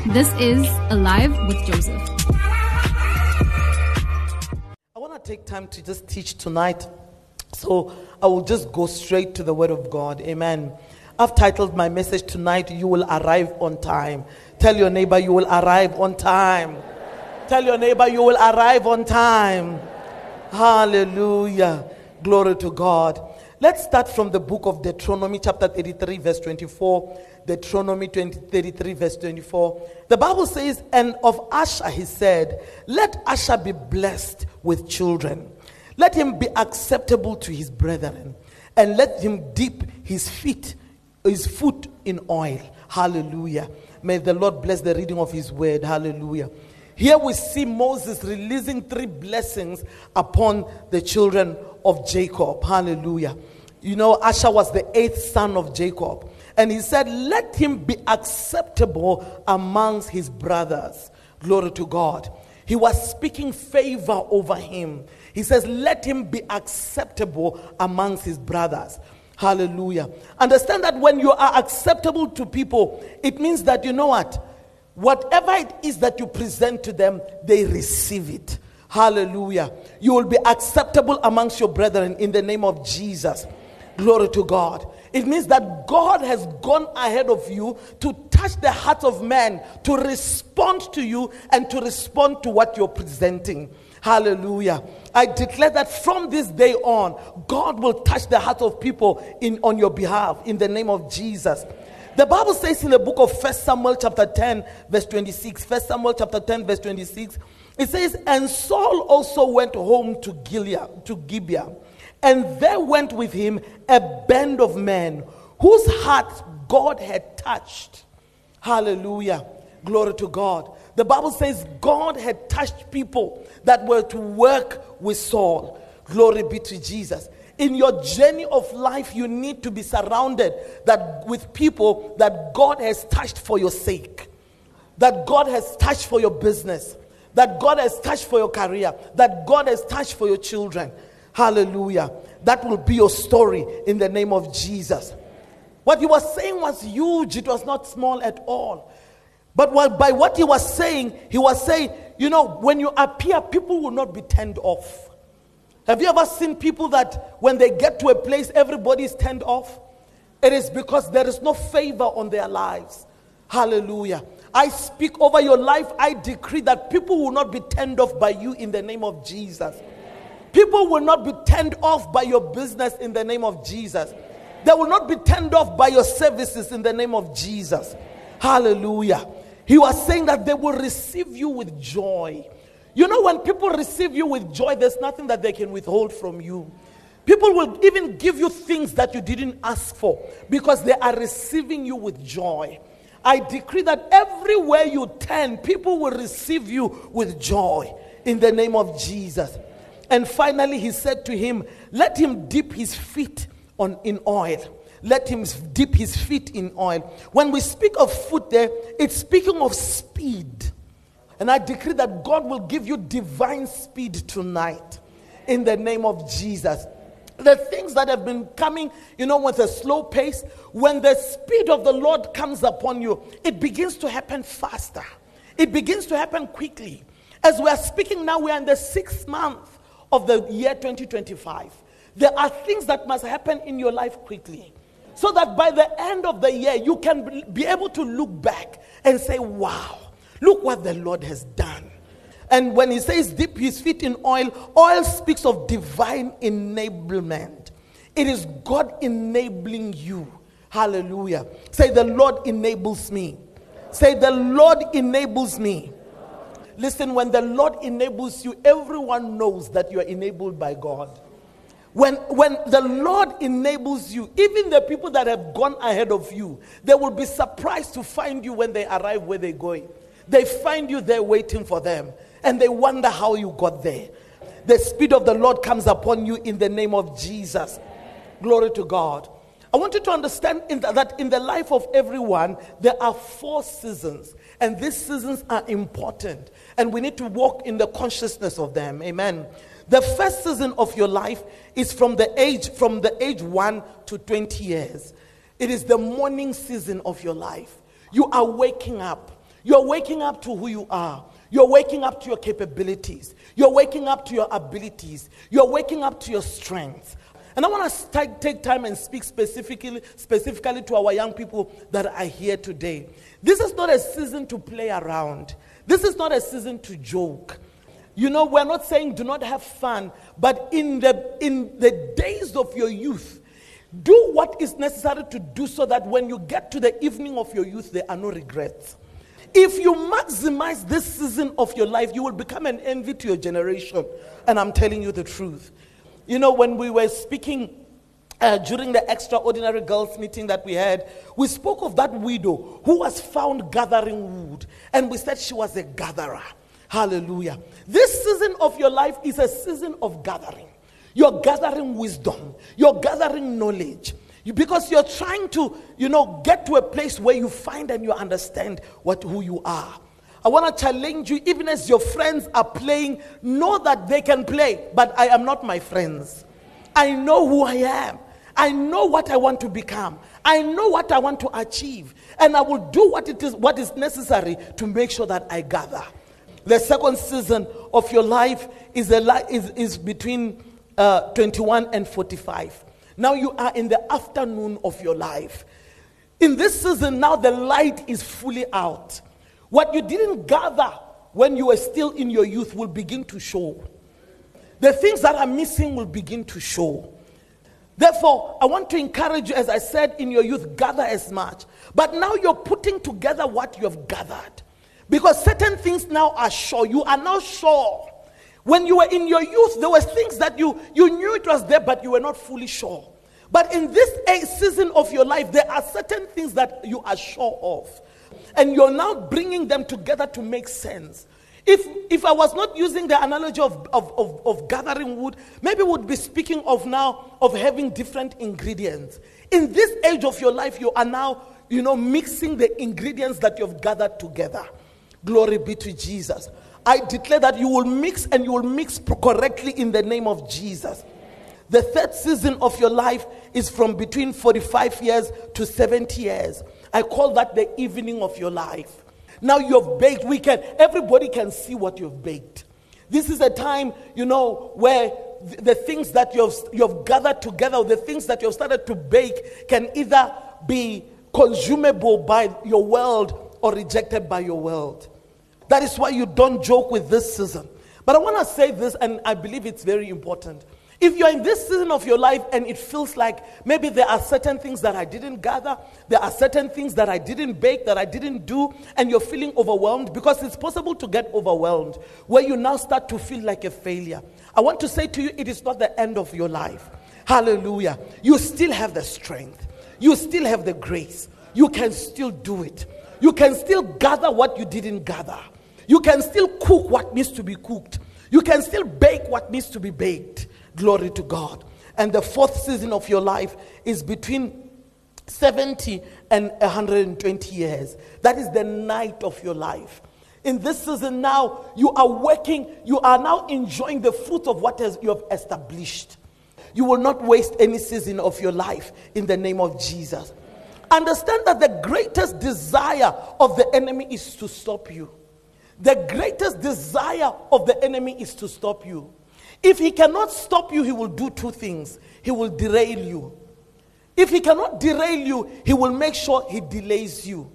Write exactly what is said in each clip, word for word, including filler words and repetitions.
This is Alive with Joseph. I want to take time to just teach tonight. So I will just go straight to the Word of God. Amen. I've titled my message tonight, You Will Arrive on Time. Tell your neighbor, you will arrive on time. Tell your neighbor, you will arrive on time. Hallelujah. Glory to God. Let's start from the book of Deuteronomy chapter thirty-three verse twenty-four. Deuteronomy thirty-three verse twenty-four. The Bible says, and of Asher he said, let Asher be blessed with children. Let him be acceptable to his brethren. And let him dip his feet, his foot in oil. Hallelujah. May the Lord bless the reading of his word. Hallelujah. Here we see Moses releasing three blessings upon the children of Jacob. Hallelujah. You know, Asher was the eighth son of Jacob. And he said, let him be acceptable amongst his brothers. Glory to God. He was speaking favor over him. He says, let him be acceptable amongst his brothers. Hallelujah. Understand that when you are acceptable to people, it means that, you know what? Whatever it is that you present to them, they receive it. Hallelujah. You will be acceptable amongst your brethren in the name of Jesus. Glory to God. It means that God has gone ahead of you to touch the heart of man, to respond to you and to respond to what you're presenting. Hallelujah. I declare that from this day on, God will touch the heart of people in on your behalf in the name of Jesus. The Bible says in the book of First Samuel chapter ten verse twenty-six, First Samuel chapter ten verse twenty-six, it says, and Saul also went home to Gilead, to Gibeah, and there went with him a band of men whose hearts God had touched. Hallelujah. Glory to God. The Bible says God had touched people that were to work with Saul. Glory be to Jesus. In your journey of life, you need to be surrounded that with people that God has touched for your sake, that God has touched for your business, that God has touched for your career, that God has touched for your children. Hallelujah. That will be your story in the name of Jesus. What he was saying was huge. It was not small at all. But what, by what he was saying, he was saying, you know, when you appear, people will not be turned off. Have you ever seen people that when they get to a place, everybody is turned off? It is because there is no favor on their lives. Hallelujah. I speak over your life. I decree that people will not be turned off by you in the name of Jesus. People will not be turned off by your business in the name of Jesus. They will not be turned off by your services in the name of Jesus. Hallelujah. He was saying that they will receive you with joy. You know, when people receive you with joy, there's nothing that they can withhold from you. People will even give you things that you didn't ask for because they are receiving you with joy. I decree that everywhere you turn, people will receive you with joy in the name of Jesus. And finally, he said to him, let him dip his feet on in oil. Let him dip his feet in oil. When we speak of foot there, it's speaking of speed. And I decree that God will give you divine speed tonight in the name of Jesus. The things that have been coming, you know, with a slow pace, when the speed of the Lord comes upon you, it begins to happen faster. It begins to happen quickly. As we are speaking now, we are in the sixth month of the year twenty twenty-five. There are things that must happen in your life quickly, so that by the end of the year, you can be able to look back and say, wow, look what the Lord has done. And when he says dip his feet in oil, oil speaks of divine enablement. It is God enabling you. Hallelujah. Say, the Lord enables me. Say, the Lord enables me. Listen, when the Lord enables you, everyone knows that you are enabled by God. When, when the Lord enables you, even the people that have gone ahead of you, they will be surprised to find you when they arrive where they're going. They find you there waiting for them, and they wonder how you got there. The Spirit of the Lord comes upon you in the name of Jesus. Glory to God. I want you to understand in the, that in the life of everyone, there are four seasons. And these seasons are important. And we need to walk in the consciousness of them. Amen. The first season of your life is from the age, from the age one to twenty years. It is the morning season of your life. You are waking up. You're waking up to who you are. You're waking up to your capabilities. You're waking up to your abilities. You're waking up to your strengths. And I want to take time and speak specifically, specifically to our young people that are here today. This is not a season to play around. This is not a season to joke. You know, we're not saying do not have fun, but in the in the days of your youth, do what is necessary to do so that when you get to the evening of your youth, there are no regrets. If you maximize this season of your life, you will become an envy to your generation. And I'm telling you the truth. You know, when we were speaking uh, during the extraordinary girls meeting that we had, we spoke of that widow who was found gathering wood. And we said she was a gatherer. Hallelujah. This season of your life is a season of gathering. You're gathering wisdom. You're gathering knowledge. You, because you're trying to, you know, get to a place where you find and you understand what who you are. I want to challenge you, even as your friends are playing, know that they can play, but I am not my friends. I know who I am. I know what I want to become. I know what I want to achieve. And I will do what it is, what is necessary to make sure that I gather. The second season of your life is, a li- is, is between uh, twenty-one and forty-five. Now you are in the afternoon of your life. In this season, now the light is fully out. What you didn't gather when you were still in your youth will begin to show. The things that are missing will begin to show. Therefore, I want to encourage you, as I said, in your youth, gather as much. But now you're putting together what you have gathered. Because certain things now are sure. You are now sure. When you were in your youth, there were things that you, you knew it was there, but you were not fully sure. But in this season of your life, there are certain things that you are sure of. And you're now bringing them together to make sense. If if I was not using the analogy of, of, of, of gathering wood, maybe we would be speaking of now of having different ingredients. In this age of your life, you are now, you know, mixing the ingredients that you've gathered together. Glory be to Jesus. I declare that you will mix and you will mix correctly in the name of Jesus. The third season of your life is from between forty-five years to seventy years. I call that the evening of your life. Now you've baked, we can, everybody can see what you've baked. This is a time, you know, where the, the things that you've, you've gathered together, the things that you've started to bake can either be consumable by your world or rejected by your world. That is why you don't joke with this season. But I want to say this, and I believe it's very important. If you're in this season of your life and it feels like maybe there are certain things that I didn't gather, there are certain things that I didn't bake, that I didn't do, and you're feeling overwhelmed, because it's possible to get overwhelmed, where you now start to feel like a failure. I want to say to you, it is not the end of your life. Hallelujah. You still have the strength. You still have the grace. You can still do it. You can still gather what you didn't gather. You can still cook what needs to be cooked. You can still bake what needs to be baked. Glory to God. And the fourth season of your life is between seventy and one hundred twenty years. That is the night of your life. In this season now, you are working, you are now enjoying the fruit of what has, you have established. You will not waste any season of your life in the name of Jesus. Understand that the greatest desire of the enemy is to stop you. The greatest desire of the enemy is to stop you. If he cannot stop you, he will do two things. He will derail you. If he cannot derail you, he will make sure he delays you.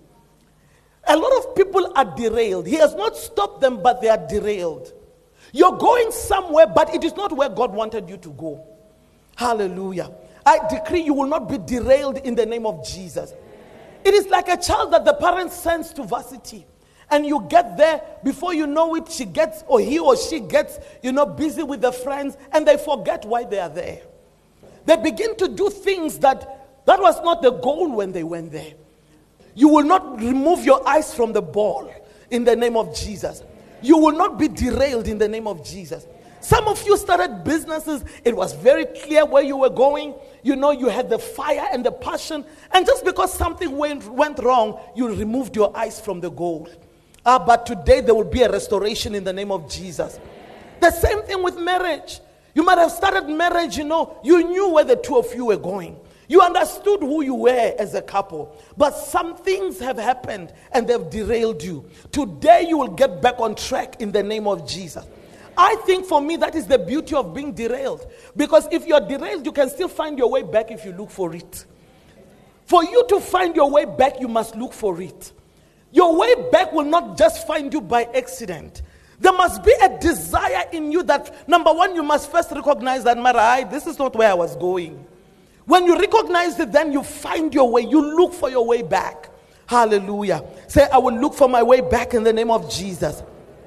A lot of people are derailed. He has not stopped them, but they are derailed. You're going somewhere, but it is not where God wanted you to go. Hallelujah. I decree you will not be derailed in the name of Jesus. It is like a child that the parents sends to varsity. And you get there, before you know it, she gets, or he or she gets, you know, busy with their friends, and they forget why they are there. They begin to do things that, that was not the goal when they went there. You will not remove your eyes from the ball in the name of Jesus. You will not be derailed in the name of Jesus. Some of you started businesses. It was very clear where you were going. You know, you had the fire and the passion. And just because something went, went wrong, you removed your eyes from the goal. Ah, but today there will be a restoration in the name of Jesus. The same thing with marriage. You might have started marriage, you know, you knew where the two of you were going. You understood who you were as a couple, but some things have happened and they've derailed you. Today you will get back on track in the name of Jesus. I think for me that is the beauty of being derailed, because if you're derailed, you can still find your way back if you look for it. For you to find your way back, you must look for it. Your way back will not just find you by accident. There must be a desire in you that, number one, you must first recognize that, Marai, this is not where I was going. When you recognize it, then you find your way. You look for your way back. Hallelujah. Say, I will look for my way back in the name of Jesus.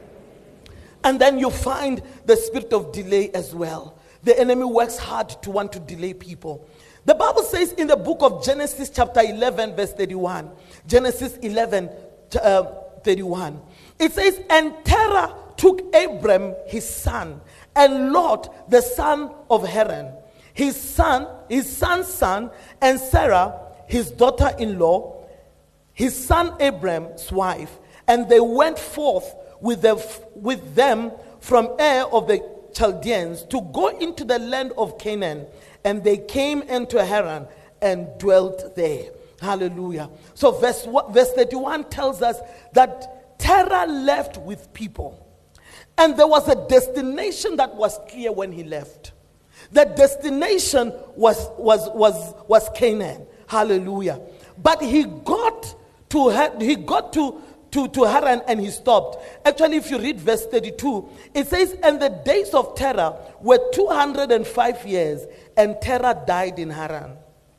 And then you find the spirit of delay as well. The enemy works hard to want to delay people. The Bible says in the book of Genesis chapter eleven verse thirty-one. Genesis eleven uh, thirty-one. It says, and Terah took Abram his son, and Lot the son of Haran, his son, his son's son, and Sarah his daughter-in-law, his son Abram's wife, and they went forth with, the, with them from Ur of the Chaldeans to go into the land of Canaan. And they came into Haran and dwelt there. Hallelujah. So verse, verse thirty-one tells us that Terah left with people. And there was a destination that was clear when he left. The destination was, was, was, was Canaan. Hallelujah. But he got to, he got to, to, to Haran and he stopped. Actually, if you read verse thirty-two, it says, and the days of Terah were two hundred five years, and Terah died in Haran.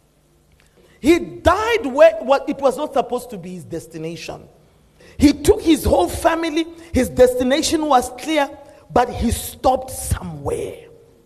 He died where well, it was not supposed to be his destination. He took his whole family, his destination was clear, but he stopped somewhere.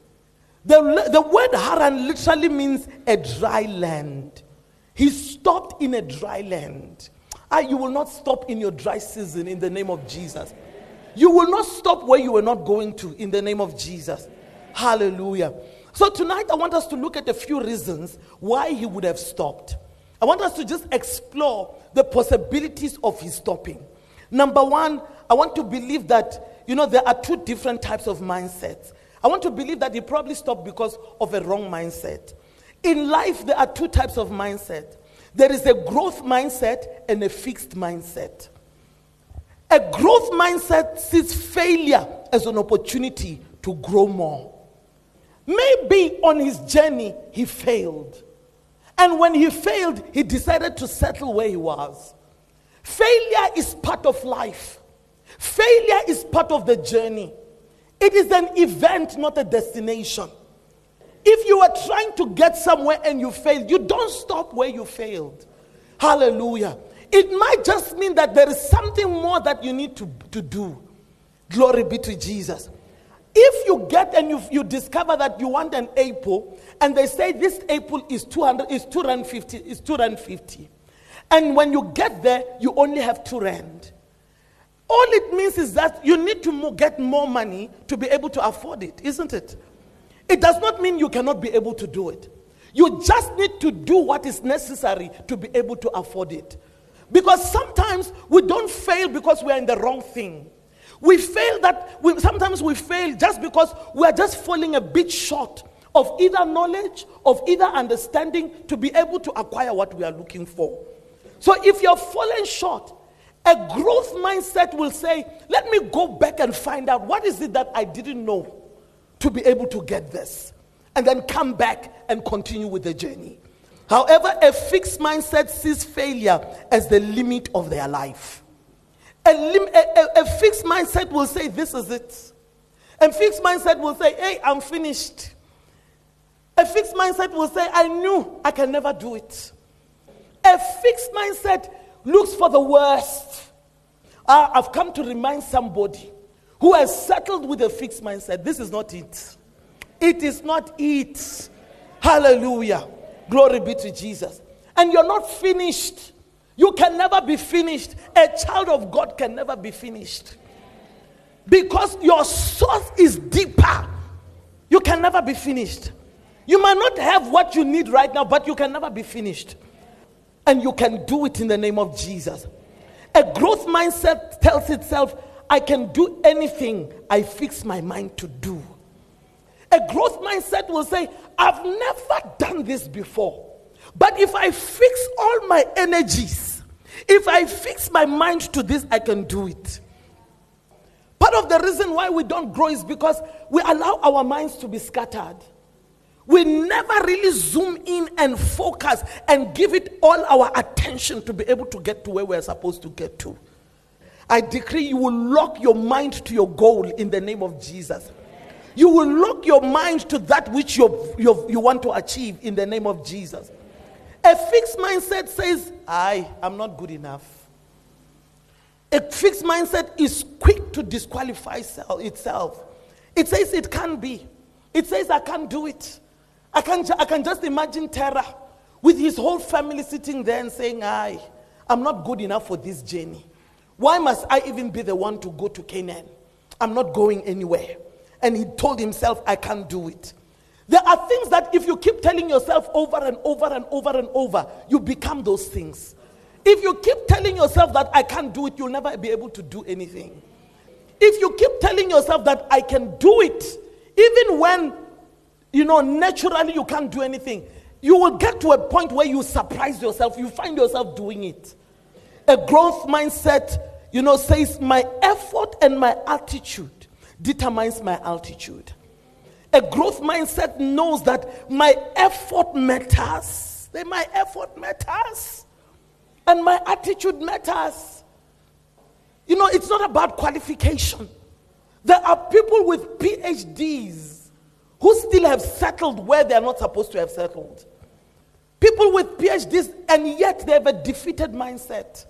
The, the word Haran literally means a dry land. He stopped in a dry land. Ah, you will not stop in your dry season in the name of Jesus. You will not stop where you were not going to in the name of Jesus. Hallelujah. So tonight I want us to look at a few reasons why he would have stopped. I want us to just explore the possibilities of his stopping. Number one, I want to believe that, you know, there are two different types of mindsets. I want to believe that he probably stopped because of a wrong mindset. In life, there are two types of mindset. There is a growth mindset and a fixed mindset. A growth mindset sees failure as an opportunity to grow more. Maybe on his journey, he failed. And when he failed, he decided to settle where he was. Failure is part of life. Failure is part of the journey. It is an event, not a destination. If you are trying to get somewhere and you failed, you don't stop where you failed. Hallelujah. It might just mean that there is something more that you need to, to do. Glory be to Jesus. If you get and you, you discover that you want an apple, and they say this apple is two hundred, is two hundred fifty, is two hundred fifty, and when you get there, you only have two rand. All it means is that you need to mo- get more money to be able to afford it, isn't it? It does not mean you cannot be able to do it. You just need to do what is necessary to be able to afford it. Because sometimes we don't fail because we are in the wrong thing. We fail that, we, sometimes we fail just because we are just falling a bit short of either knowledge, of either understanding to be able to acquire what we are looking for. So if you're falling short, a growth mindset will say, let me go back and find out what is it that I didn't know to be able to get this. And then come back and continue with the journey. However, a fixed mindset sees failure as the limit of their life. A, lim- a, a, a fixed mindset will say, this is it. A fixed mindset will say, hey, I'm finished. A fixed mindset will say, I knew I can never do it. A fixed mindset looks for the worst. Uh, I've come to remind somebody who has settled with a fixed mindset. This is not it. It is not it. Hallelujah. Glory be to Jesus. And you're not finished. You can never be finished. A child of God can never be finished. Because your source is deeper. You can never be finished. You might not have what you need right now, but you can never be finished. And you can do it in the name of Jesus. A growth mindset tells itself, I can do anything I fix my mind to do. A growth mindset will say, I've never done this before. But if I fix all my energies, if I fix my mind to this, I can do it. Part of the reason why we don't grow is because we allow our minds to be scattered. We never really zoom in and focus and give it all our attention to be able to get to where we're supposed to get to. I decree you will lock your mind to your goal in the name of Jesus. You will lock your mind to that which you you want to achieve in the name of Jesus. A fixed mindset says, I am not good enough. A fixed mindset is quick to disqualify itself. It says it can't be. It says I can't do it. I can, I can just imagine Terah with his whole family sitting there and saying, I, I'm not good enough for this journey. Why must I even be the one to go to Canaan? I'm not going anywhere. And he told himself, I can't do it. There are things that if you keep telling yourself over and over and over and over, you become those things. If you keep telling yourself that I can't do it, you'll never be able to do anything. If you keep telling yourself that I can do it, even when, you know, naturally you can't do anything, you will get to a point where you surprise yourself. You find yourself doing it. A growth mindset, you know, says my effort and my attitude determines my altitude. A growth mindset knows that my effort matters. My effort matters. And my attitude matters. You know, it's not about qualification. There are people with P H Ds who still have settled where they are not supposed to have settled. People with P H Ds, and yet they have a defeated mindset.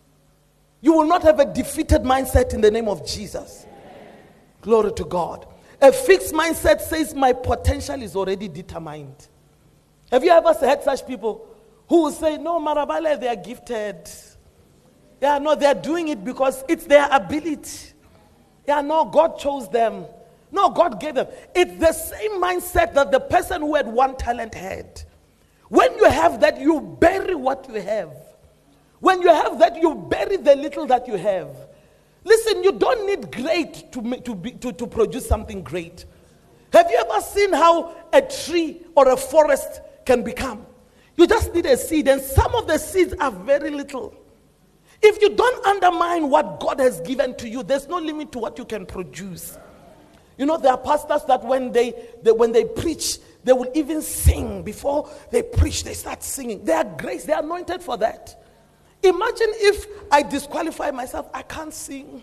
You will not have a defeated mindset in the name of Jesus. Glory to God. A fixed mindset says my potential is already determined. Have you ever had such people who will say, no, Marabale, they are gifted. Yeah, no, they are doing it because it's their ability. Yeah, no, God chose them. No, God gave them. It's the same mindset that the person who had one talent had. When you have that, you bury what you have. When you have that, you bury the little that you have. Listen, you don't need great to, to, be, to, to produce something great. Have you ever seen how a tree or a forest can become? You just need a seed, and some of the seeds are very little. If you don't undermine what God has given to you, there's no limit to what you can produce. You know, there are pastors that when they, they when they preach, they will even sing. Before they preach, they start singing. They are grace, they are anointed for that. Imagine if I disqualify myself, I can't sing.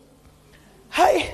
Hey,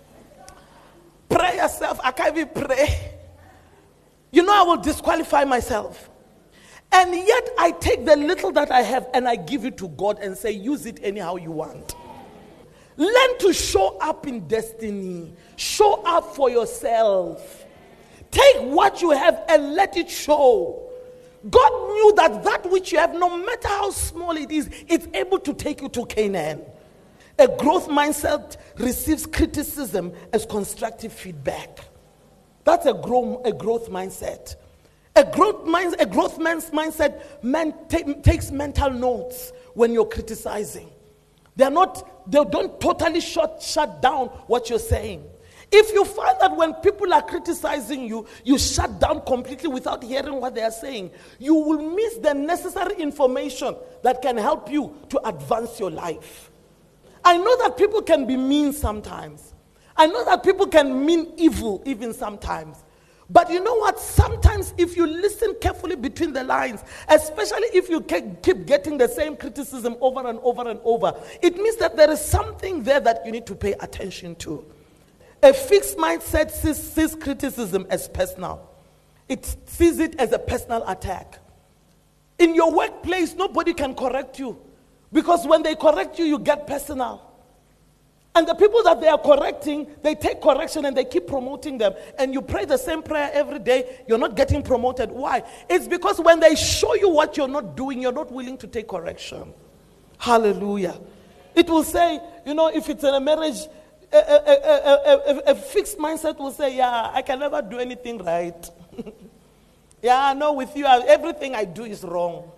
pray yourself, I can't even pray. You know, I will disqualify myself. And yet I take the little that I have and I give it to God and say, use it anyhow you want. Learn to show up in destiny. Show up for yourself. Take what you have and let it show. God knew that that which you have, no matter how small it is, it's able to take you to Canaan. A growth mindset receives criticism as constructive feedback. That's a, grow, a growth mindset. A growth, mind, a growth man's mindset man t- takes mental notes when you're criticizing. They're not, they don't totally shut, shut down what you're saying. If you find that when people are criticizing you, you shut down completely without hearing what they are saying, you will miss the necessary information that can help you to advance your life. I know that people can be mean sometimes. I know that people can mean evil even sometimes. But you know what? Sometimes if you listen carefully between the lines, especially if you keep getting the same criticism over and over and over, it means that there is something there that you need to pay attention to. A fixed mindset sees, sees criticism as personal. It sees it as a personal attack. In your workplace, nobody can correct you. Because when they correct you, you get personal. And the people that they are correcting, they take correction and they keep promoting them. And you pray the same prayer every day, you're not getting promoted. Why? It's because when they show you what you're not doing, you're not willing to take correction. Hallelujah. It will say, you know, if it's in a marriage, A, a, a, a, a fixed mindset will say, yeah, I can never do anything right. Yeah, no, with you, everything I do is wrong.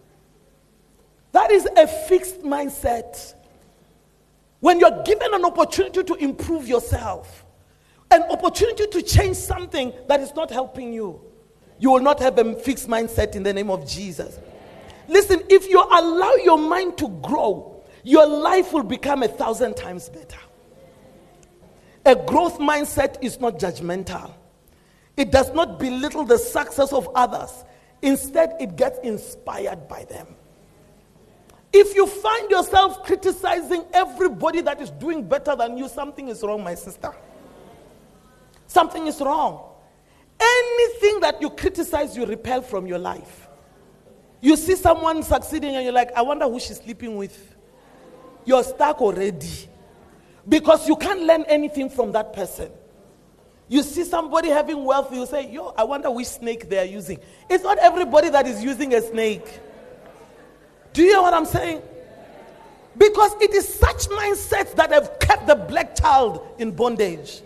That is a fixed mindset. When you're given an opportunity to improve yourself, an opportunity to change something that is not helping you, You will not have a fixed mindset in the name of Jesus. Listen, if you allow your mind to grow, your life will become a thousand times better. A growth mindset is not judgmental. It does not belittle the success of others. Instead, it gets inspired by them. If you find yourself criticizing everybody that is doing better than you, something is wrong, my sister. Something is wrong. Anything that you criticize, you repel from your life. You see someone succeeding and you're like, I wonder who she's sleeping with. You're stuck already. Because you can't learn anything from that person. You see somebody having wealth, you say, yo, I wonder which snake they are using. It's not everybody that is using a snake. Do you hear what I'm saying? Because it is such mindsets that have kept the black child in bondage.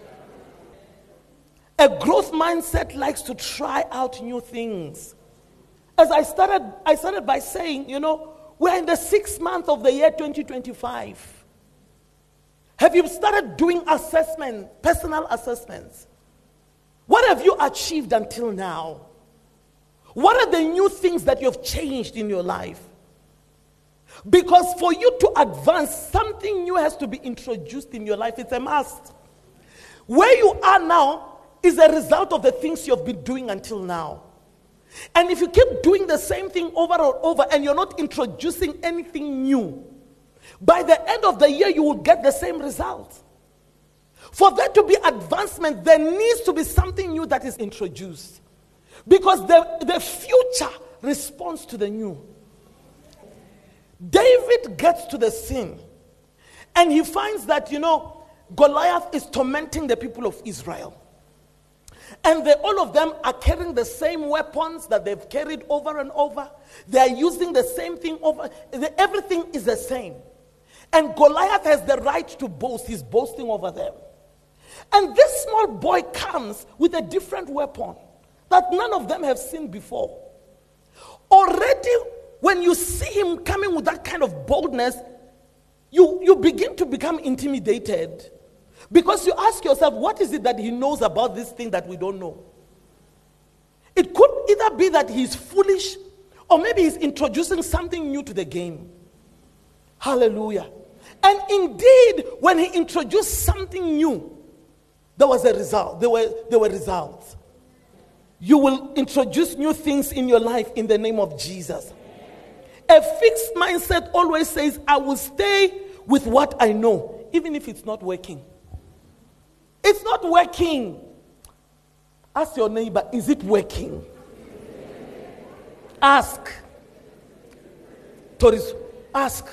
A growth mindset likes to try out new things. As I started, I started by saying, you know, we're in the sixth month of the year twenty twenty-five. Have you started doing assessment, personal assessments? What have you achieved until now? What are the new things that you have changed in your life? Because for you to advance, something new has to be introduced in your life. It's a must. Where you are now is a result of the things you have been doing until now. And if you keep doing the same thing over and over and you're not introducing anything new, by the end of the year, you will get the same result. For there to be advancement, there needs to be something new that is introduced. Because the, the future responds to the new. David gets to the scene and he finds that, you know, Goliath is tormenting the people of Israel. And they, all of them are carrying the same weapons that they've carried over and over. They are using the same thing over. Everything is the same. And Goliath has the right to boast. He's boasting over them. And this small boy comes with a different weapon that none of them have seen before. Already, when you see him coming with that kind of boldness, you, you begin to become intimidated. Because you ask yourself, what is it that he knows about this thing that we don't know? It could either be that he's foolish, or maybe he's introducing something new to the game. Hallelujah. And indeed, when he introduced something new, there was a result. There were, there were results. You will introduce new things in your life in the name of Jesus. A fixed mindset always says, I will stay with what I know, even if it's not working. It's not working. Ask your neighbor, is it working? Ask. Toris, ask.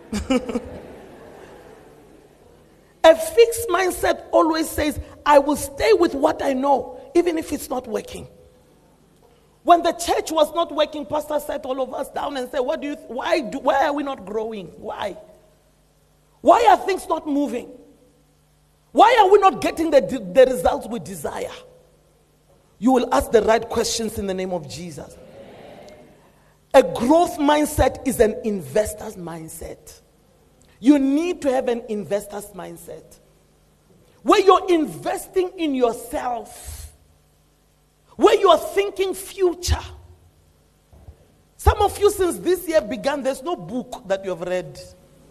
A fixed mindset always says, I will stay with what I know, even if it's not working. When the church was not working, Pastor sat all of us down and said, "What do you? Th- why do? Why are we not growing? Why? Why are things not moving? Why are we not getting the, the results we desire?" You will ask the right questions in the name of Jesus. A growth mindset is an investor's mindset. You need to have an investor's mindset where you're investing in yourself, where you are thinking future. Some of you, since this year began, there's no book that you have read.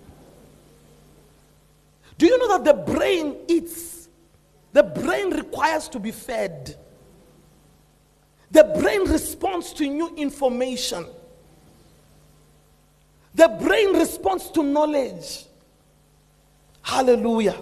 Do you know that the brain eats? The brain requires to be fed. The brain responds to new information. The brain responds to knowledge. Hallelujah.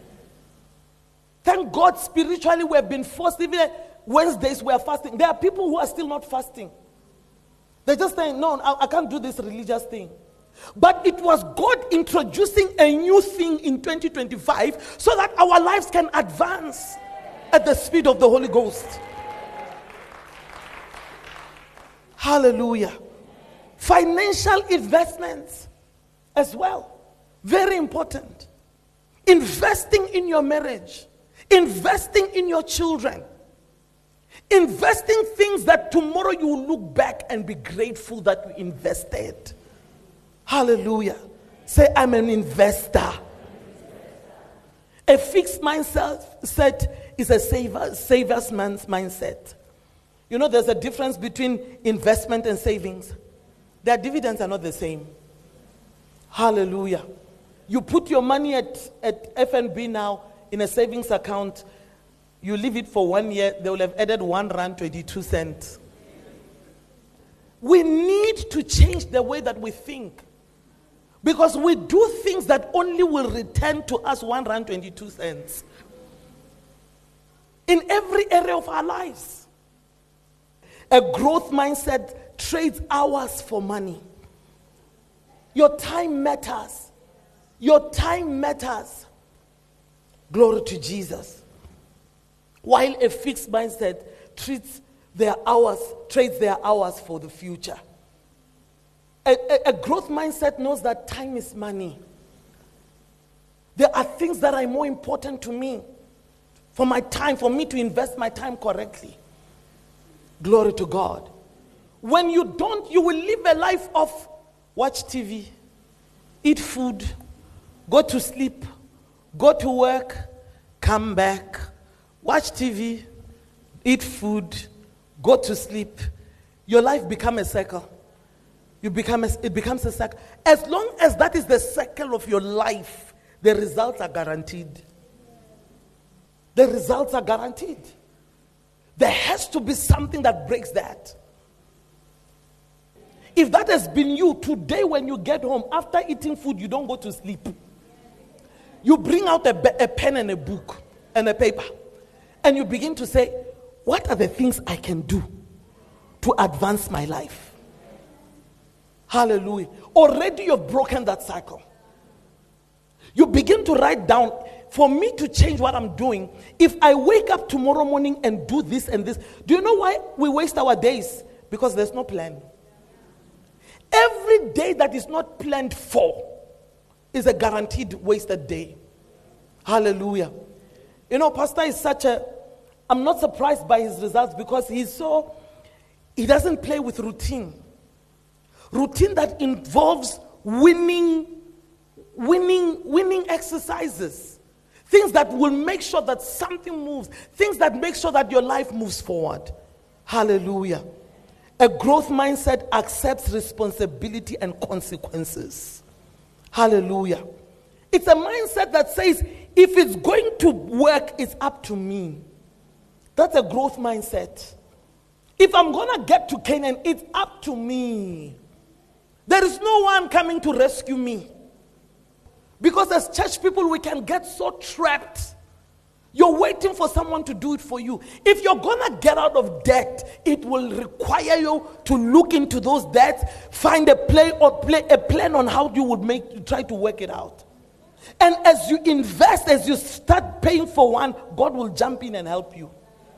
Thank God, spiritually we have been forced. Even Wednesdays we are fasting. There are people who are still not fasting. They're just saying, no, I, I can't do this religious thing. But it was God introducing a new thing in twenty twenty-five so that our lives can advance at the speed of the Holy Ghost. Hallelujah. Financial investments as well. Very important. Investing in your marriage. Investing in your children. Investing things that tomorrow you will look back and be grateful that you invested. Hallelujah. Say, I'm an investor. A fixed mindset set is a saver, saver's man's mindset. You know, there's a difference between investment and savings. Their dividends are not the same. Hallelujah. You put your money at, at F N B now in a savings account, you leave it for one year, they will have added one rand twenty-two cents. We need to change the way that we think. Because we do things that only will return to us one rand twenty-two cents. In every area of our lives. A growth mindset trades hours for money. Your time matters. Your time matters. Glory to Jesus. While a fixed mindset treats their hours, trades their hours for the future. A, a, a growth mindset knows that time is money. There are things that are more important to me. For my time, for me to invest my time correctly. Glory to God. When you don't, you will live a life of watch T V, eat food, go to sleep, go to work, come back, watch T V, eat food, go to sleep. Your life becomes a cycle. You become a, it becomes a cycle. As long as that is the cycle of your life, the results are guaranteed. The results are guaranteed. There has to be something that breaks that. If that has been you, today when you get home, after eating food, you don't go to sleep. You bring out a, a pen and a book and a paper, and you begin to say, what are the things I can do to advance my life? Hallelujah. Already you've broken that cycle. You begin to write down, for me to change what I'm doing, if I wake up tomorrow morning and do this and this, do you know why we waste our days? Because there's no plan. Every day that is not planned for is a guaranteed wasted day. Hallelujah. You know, Pastor is such a, I'm not surprised by his results because he's so, he doesn't play with routine. Routine that involves winning, winning, winning exercises. Things that will make sure that something moves. Things that make sure that your life moves forward. Hallelujah. A growth mindset accepts responsibility and consequences. Hallelujah. It's a mindset that says, if it's going to work, it's up to me. That's a growth mindset. If I'm going to get to Canaan, it's up to me. There is no one coming to rescue me. Because as church people, we can get so trapped. You're waiting for someone to do it for you. If you're going to get out of debt, it will require you to look into those debts, find a play or play a plan on how you would make, try to work it out. And as you invest, as you start paying for one, God will jump in and help you.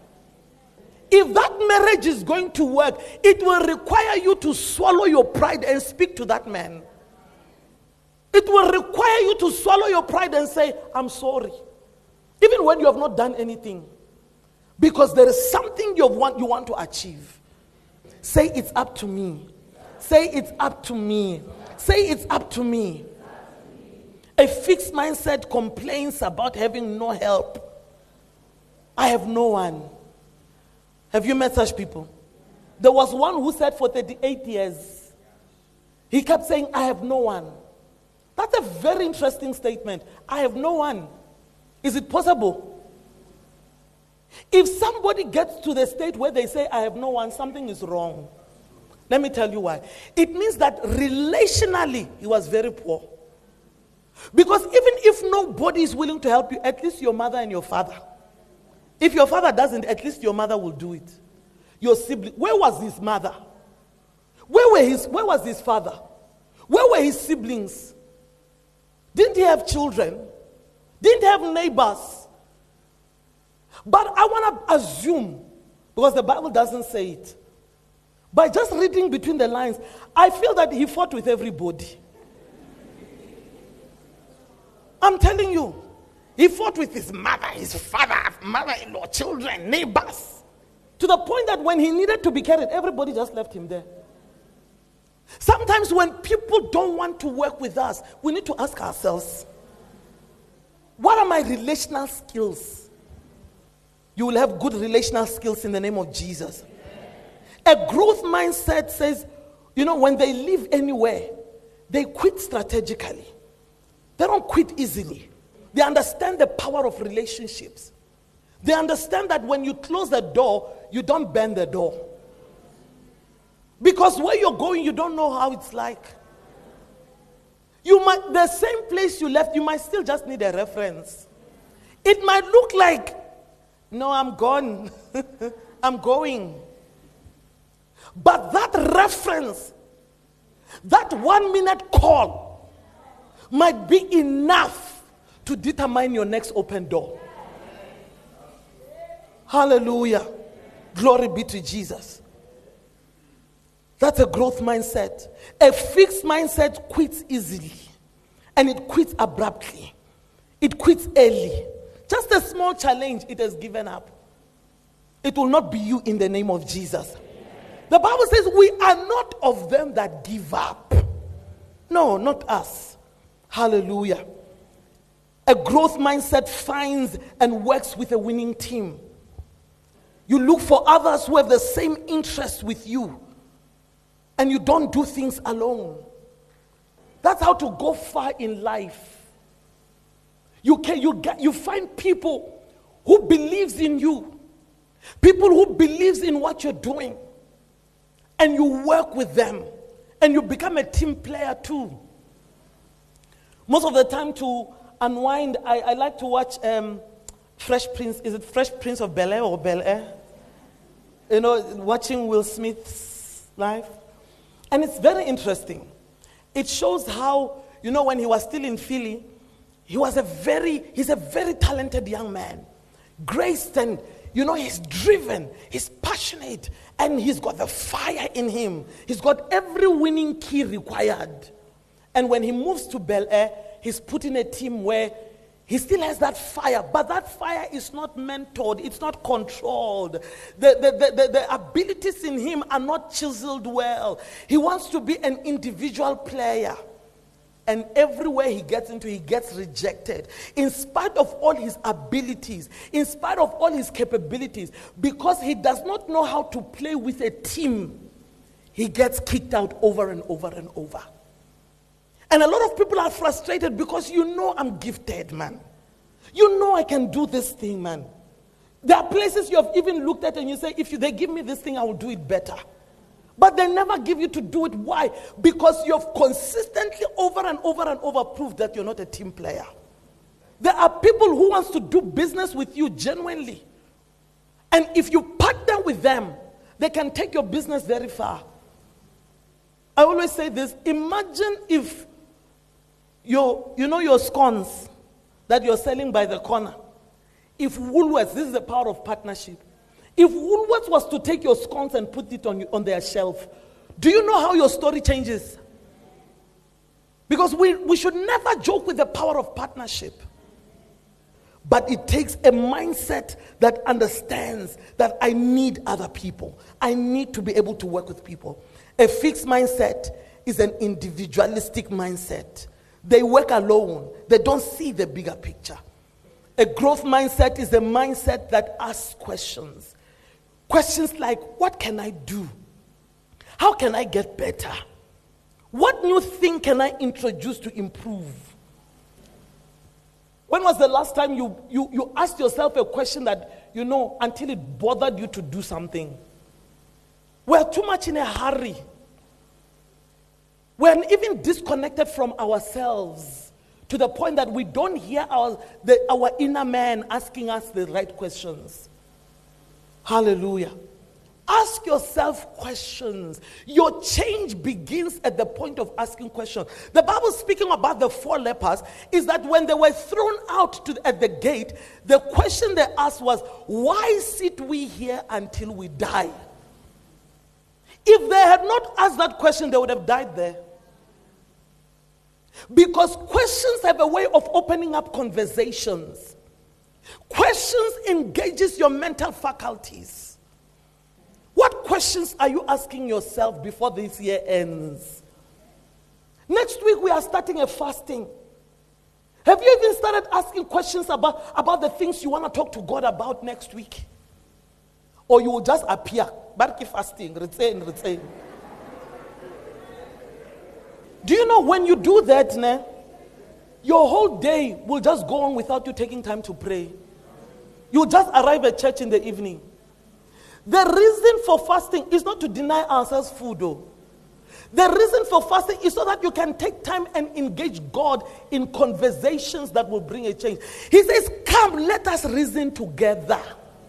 If that marriage is going to work, it will require you to swallow your pride and speak to that man. It will require you to swallow your pride and say, I'm sorry. Even when you have not done anything. Because there is something you want, you want to achieve. Say, it's up to me. Say, it's up to me. Say, it's up to me. A fixed mindset complains about having no help. I have no one. Have you met such people? There was one who said for thirty-eight years, he kept saying, I have no one. That's a very interesting statement. I have no one. Is it possible? If somebody gets to the state where they say, I have no one, something is wrong. Let me tell you why. It means that relationally, he was very poor. Because even if nobody is willing to help you, at least your mother and your father. If your father doesn't, at least your mother will do it. Your sibling. Where was his mother? Where were his, where was his father? Where were his siblings? Didn't he have children? Didn't he have neighbors? But I want to assume, because the Bible doesn't say it, by just reading between the lines, I feel that he fought with everybody. I'm telling you, he fought with his mother, his father, mother-in-law, children, neighbors. To the point that when he needed to be carried, everybody just left him there. Sometimes when people don't want to work with us, we need to ask ourselves, what are my relational skills? You will have good relational skills in the name of Jesus. A growth mindset says, you know, when they live anywhere, they quit strategically. They don't quit easily. They understand the power of relationships. They understand that when you close the door, you don't bend the door. Because where you're going, you don't know how it's like. You might, the same place you left, you might still just need a reference. It might look like, no, I'm gone. I'm going. But that reference, that one minute call might be enough to determine your next open door. Hallelujah. Glory be to Jesus. That's a growth mindset. A fixed mindset quits easily. And it quits abruptly. It quits early. Just a small challenge, it has given up. It will not be you in the name of Jesus. The Bible says we are not of them that give up. No, not us. Hallelujah. A growth mindset finds and works with a winning team. You look for others who have the same interest with you. And you don't do things alone. That's how to go far in life. You can you get you find people who believes in you. People who believes in what you're doing. And you work with them. And you become a team player too. Most of the time to unwind, I, I like to watch um, Fresh Prince. Is it Fresh Prince of Bel-Air or Bel-Air? You know, watching Will Smith's life. And it's very interesting. It shows how, you know, when he was still in Philly, he was a very, he's a very talented young man. Graced and, you know, he's driven, he's passionate, and he's got the fire in him. He's got every winning key required. And when he moves to Bel-Air, he's put in a team where he still has that fire, but that fire is not mentored, it's not controlled. The, the, the, the, the abilities in him are not chiseled well. He wants to be an individual player. And everywhere he gets into, he gets rejected. In spite of all his abilities, in spite of all his capabilities, because he does not know how to play with a team, he gets kicked out over and over and over. And a lot of people are frustrated because you know I'm gifted, man. You know I can do this thing, man. There are places you have even looked at and you say, if you, they give me this thing, I will do it better. But they never give you to do it. Why? Because you have consistently over and over and over proved that you're not a team player. There are people who wants to do business with you genuinely. And if you partner with them, they can take your business very far. I always say this, imagine if Your, you know your scones that you're selling by the corner. If Woolworths, this is the power of partnership. If Woolworths was to take your scones and put it on, on their shelf, do you know how your story changes? Because we, we should never joke with the power of partnership. But it takes a mindset that understands that I need other people. I need to be able to work with people. A fixed mindset is an individualistic mindset. They work alone. They don't see the bigger picture. A growth mindset is a mindset that asks questions. Questions like, what can I do? How can I get better? What new thing can I introduce to improve? When was the last time you, you, you asked yourself a question that, you know, until it bothered you to do something? We're too much in a hurry. We're even disconnected from ourselves to the point that we don't hear our, the, our inner man asking us the right questions. Hallelujah. Ask yourself questions. Your change begins at the point of asking questions. The Bible speaking about the four lepers is that when they were thrown out to, at the gate, the question they asked was, why sit we here until we die? If they had not asked that question, they would have died there. Because questions have a way of opening up conversations. Questions engages your mental faculties. What questions are you asking yourself before this year ends? Next week we are starting a fasting. Have you even started asking questions about, about the things you want to talk to God about next week? Or you will just appear Barki fasting, retain, retain. Do you know when you do that, ne, your whole day will just go on without you taking time to pray. You just arrive at church in the evening. The reason for fasting is not to deny ourselves food, though. The reason for fasting is so that you can take time and engage God in conversations that will bring a change. He says, come, let us reason together.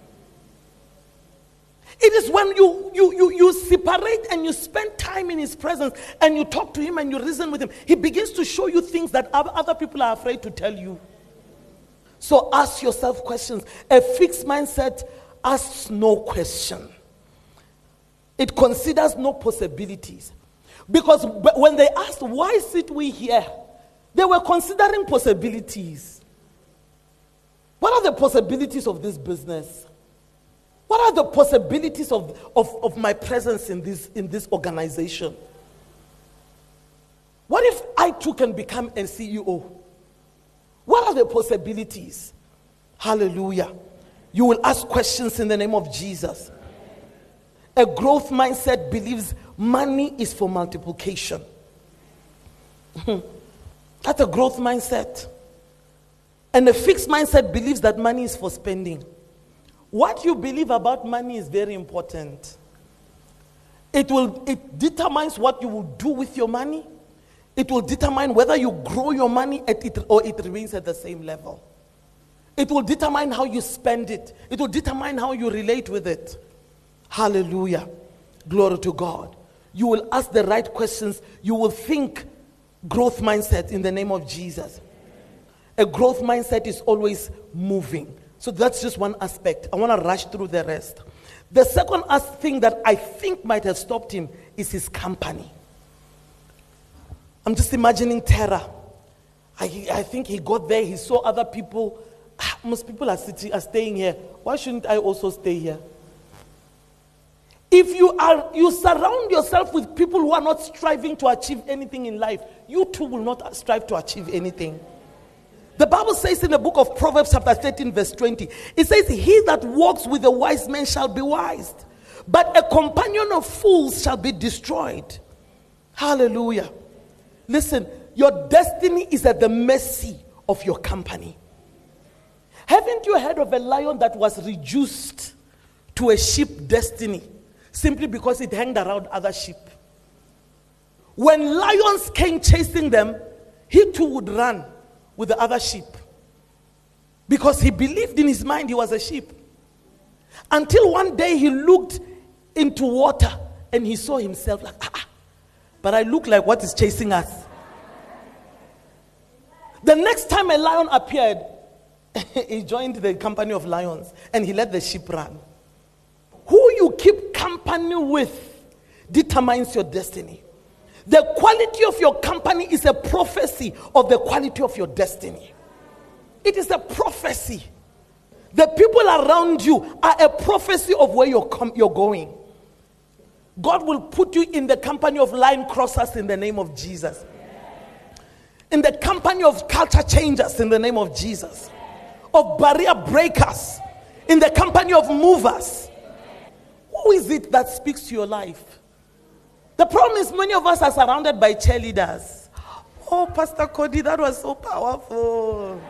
It is when you, you, you, you separate and you spend time in his presence and you talk to him and you reason with him. He begins to show you things that other people are afraid to tell you. So ask yourself questions. A fixed mindset asks no question. It considers no possibilities. Because when they asked, why sit we here? They were considering possibilities. What are the possibilities of this business? What are the possibilities of, of, of my presence in this, in this organization? What if I too can become a C E O? What are the possibilities? Hallelujah. You will ask questions in the name of Jesus. A growth mindset believes money is for multiplication. That's a growth mindset. And a fixed mindset believes that money is for spending. What you believe about money is very important. It will, it determines what you will do with your money. It will determine whether you grow your money at it or it remains at the same level. It will determine how you spend it. It will determine how you relate with it. Hallelujah. Glory to God. You will ask the right questions. You will think growth mindset in the name of Jesus. A growth mindset is always moving. So that's just one aspect. I want to rush through the rest. The second thing that I think might have stopped him is his company. I'm just imagining Terah. I, I think he got there. He saw other people. Ah, most people are sitting, are staying here. Why shouldn't I also stay here? If you are, you surround yourself with people who are not striving to achieve anything in life, you too will not strive to achieve anything. The Bible says in the book of Proverbs chapter thirteen verse twenty, it says, he that walks with a wise man shall be wise, but a companion of fools shall be destroyed. Hallelujah. Listen, your destiny is at the mercy of your company. Haven't you heard of a lion that was reduced to a sheep destiny simply because it hanged around other sheep? When lions came chasing them, he too would run with the other sheep because he believed in his mind he was a sheep. Until one day he looked into water and he saw himself like, ah, ah, but I look like what is chasing us. The next time a lion appeared, he joined the company of lions and he let the sheep run. Who you keep company with determines your destiny. The quality of your company is a prophecy of the quality of your destiny. It is a prophecy. The people around you are a prophecy of where you're, com- you're going. God will put you in the company of line crossers in the name of Jesus. In the company of culture changers in the name of Jesus. Of barrier breakers in the company of movers. Who is it that speaks to your life? The problem is many of us are surrounded by cheerleaders. Oh, Pastor Cody, that was so powerful.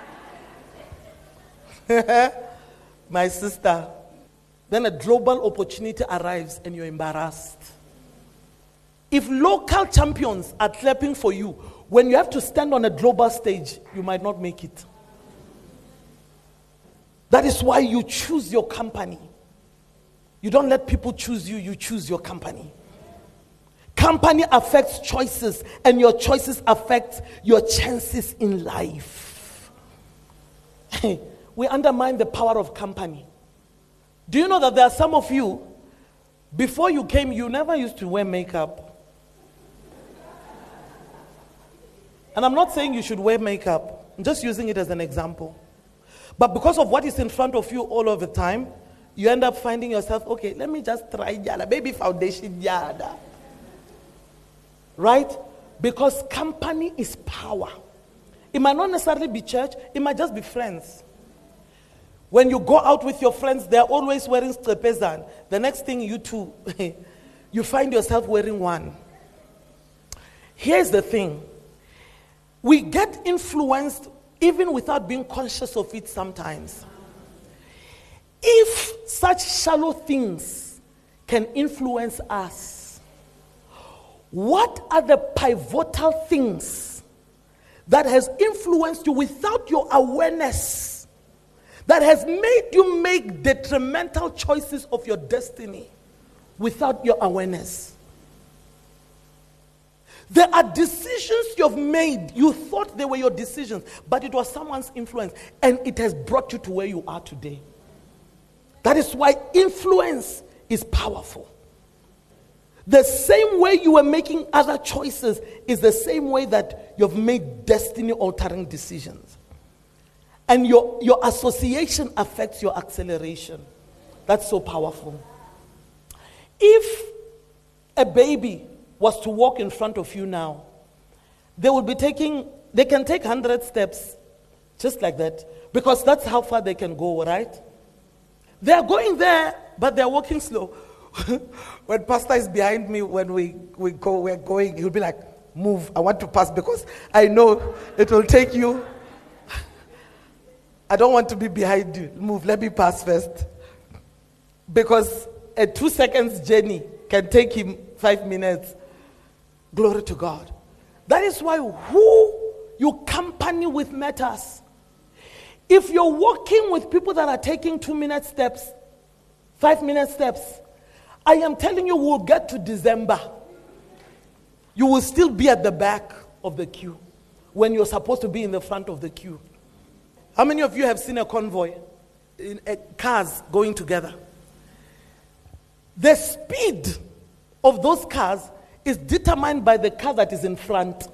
My sister. Then a global opportunity arrives and you're embarrassed. If local champions are clapping for you, when you have to stand on a global stage, you might not make it. That is why you choose your company. You don't let people choose you, you choose your company. Company affects choices, and your choices affect your chances in life. We undermine the power of company. Do you know that there are some of you, before you came, you never used to wear makeup? And I'm not saying you should wear makeup. I'm just using it as an example. But because of what is in front of you all of the time, you end up finding yourself, okay, let me just try yada, baby foundation yada. Right? Because company is power. It might not necessarily be church, it might just be friends. When you go out with your friends, they're always wearing strepezan. The next thing you two, you find yourself wearing one. Here's the thing. We get influenced even without being conscious of it sometimes. If such shallow things can influence us, what are the pivotal things that has influenced you without your awareness, that has made you make detrimental choices of your destiny without your awareness? There are decisions you've made. You thought they were your decisions, but it was someone's influence, and it has brought you to where you are today. That is why influence is powerful. The same way you were making other choices is the same way that you've made destiny-altering decisions. And your, your association affects your acceleration. That's so powerful. If a baby was to walk in front of you now, they will be taking, they can take one hundred steps just like that, because that's how far they can go, right? They are going there, but they are walking slow. When pastor is behind me, when we, we go, we're going, he'll be like, move, I want to pass because I know it will take you. I don't want to be behind you. Move, let me pass first. Because a two seconds journey can take him five minutes. Glory to God. That is why who you company with matters. If you're walking with people that are taking two minute steps, five minute steps, I am telling you, we'll get to December. You will still be at the back of the queue when you're supposed to be in the front of the queue. How many of you have seen a convoy, in a, cars going together? The speed of those cars is determined by the car that is in front.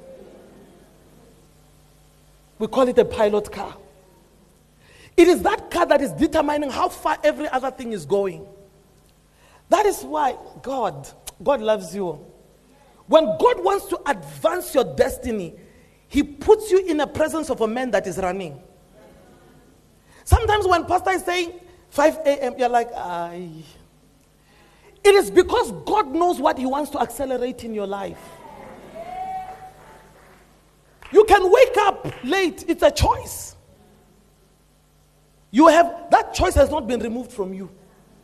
We call it a pilot car. It is that car that is determining how far every other thing is going. That is why God, God loves you. When God wants to advance your destiny, He puts you in the presence of a man that is running. Sometimes when pastor is saying five a.m., you're like, aye. It is because God knows what He wants to accelerate in your life. You can wake up late. It's a choice. You have, that choice has not been removed from you.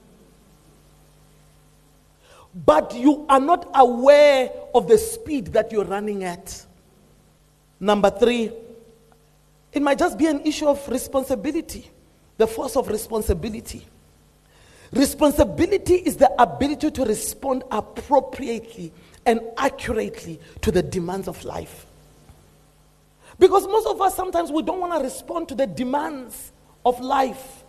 But you are not aware of the speed that you're running at. Number three, it might just be an issue of responsibility. The force of responsibility. Responsibility is the ability to respond appropriately and accurately to the demands of life. Because most of us, sometimes we don't want to respond to the demands of life.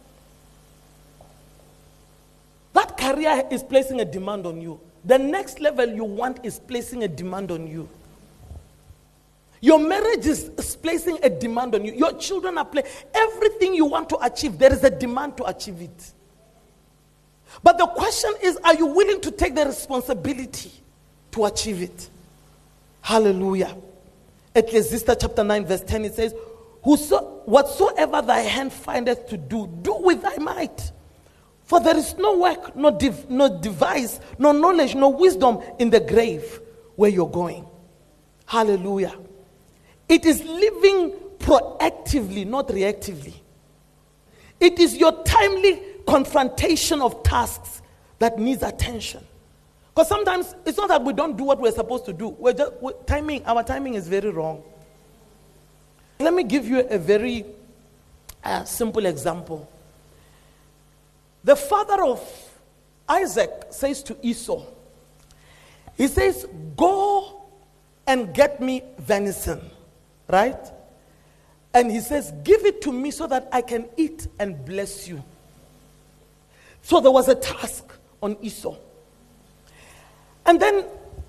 That career is placing a demand on you. The next level you want is placing a demand on you. Your marriage is, is placing a demand on you. Your children are playing. Everything you want to achieve, there is a demand to achieve it. But the question is, are you willing to take the responsibility to achieve it? Hallelujah. Ecclesiastes chapter nine verse ten, it says, Whoso, whatsoever thy hand findeth to do, do with thy might. For there is no work, no, div, no device, no knowledge, no wisdom in the grave where you're going. Hallelujah. It is living proactively, not reactively. It is your timely confrontation of tasks that needs attention. Because sometimes it's not that we don't do what we're supposed to do. We're just we're, timing. Our timing is very wrong. Let me give you a very uh, simple example. The father of Isaac says to Esau, he says, go and get me venison, right? And he says, give it to me so that I can eat and bless you. So there was a task on Esau. And then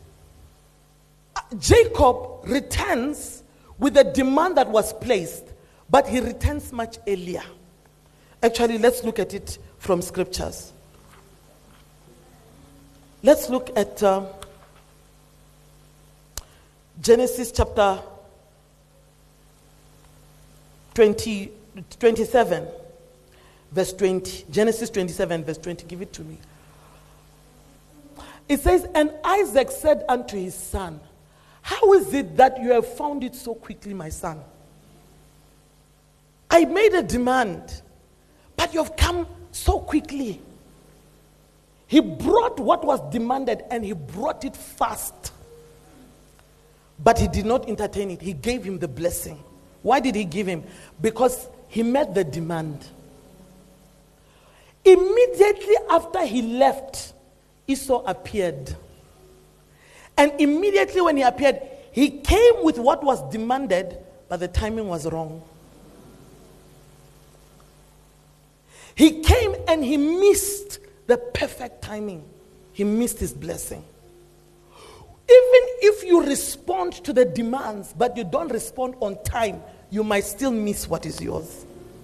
Jacob returns with the demand that was placed, but he returns much earlier. Actually, let's look at it from scriptures. Let's look at uh, Genesis chapter twenty, twenty-seven, verse twenty. Genesis twenty-seven, verse twenty. Give it to me. It says, and Isaac said unto his son, how is it that you have found it so quickly, my son? I made a demand, but you have come so quickly. He brought what was demanded and he brought it fast. But he did not entertain it. He gave him the blessing. Why did he give him? Because he met the demand. Immediately after he left, Esau appeared. And immediately when he appeared, he came with what was demanded, but the timing was wrong. He came and he missed the perfect timing. He missed his blessing. Even if you respond to the demands, but you don't respond on time, you might still miss what is yours.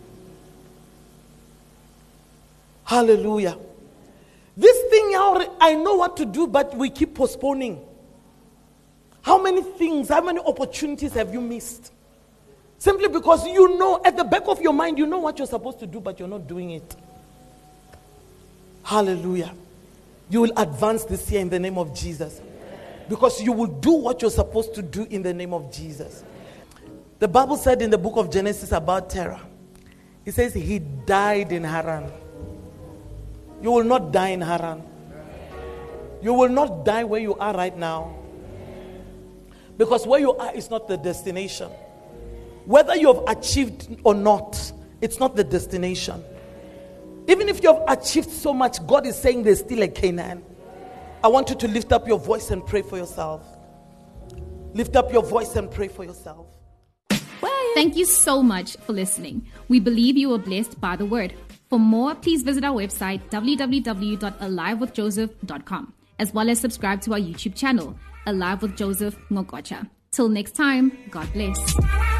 Hallelujah. This thing, I know what to do, but we keep postponing. How many things, how many opportunities have you missed? Simply because you know, at the back of your mind, you know what you're supposed to do, but you're not doing it. Hallelujah. You will advance this year in the name of Jesus. Because you will do what you're supposed to do in the name of Jesus. The Bible said in the book of Genesis about Terah, it says he died in Haran. You will not die in Haran. You will not die where you are right now. Because where you are is not the destination. Whether you have achieved or not, it's not the destination. Even if you have achieved so much, God is saying there's still a Canaan. I want you to lift up your voice and pray for yourself. Lift up your voice and pray for yourself. Thank you so much for listening. We believe you were blessed by the word. For more, please visit our website, w w w dot alive with joseph dot com, as well as subscribe to our YouTube channel, Alive with Joseph Ngokocha. Till next time, God bless.